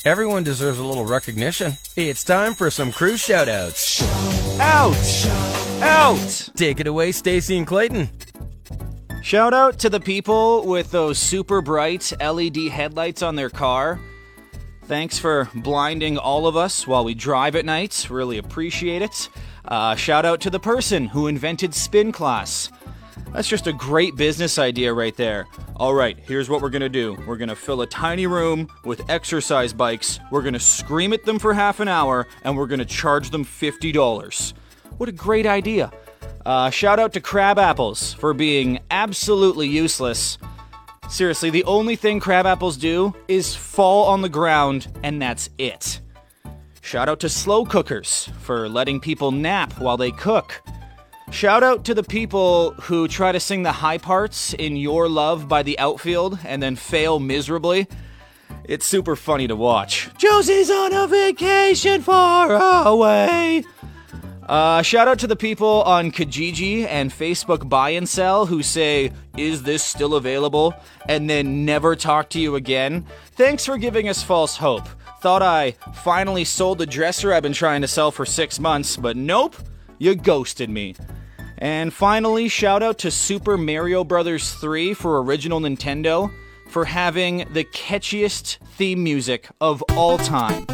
Everyone deserves a little recognition. It's time for some crew shout-outs. Out! Out! Take it away, Stacy and Clayton. Shout out to the people with those super bright LED headlights on their car. Thanks for blinding all of us while we drive at night. Really appreciate it. Shout out to the person who invented spin class. That's just a great business idea right there. All right, here's what we're going to do. We're going to fill a tiny room with exercise bikes. We're going to scream at them for half an hour, and we're going to charge them $50. What a great idea. Shout out to crab apples for being absolutely useless. Seriously, the only thing crab apples do is fall on the ground, and that's it. Shout out to slow cookers for letting people nap while they cook. Shout out to the people who try to sing the high parts in Your Love by the Outfield and then fail miserably. It's super funny to watch. Josie's on a vacation far away. Shout out to the people on Kijiji and Facebook Buy and Sell who say, "Is this still available?" and then never talk to you again. Thanks for giving us false hope. Thought I finally sold the dresser I've been trying to sell for 6 months, but nope, you ghosted me. And finally, shout out to Super Mario Bros. 3 for original Nintendo for having the catchiest theme music of all time.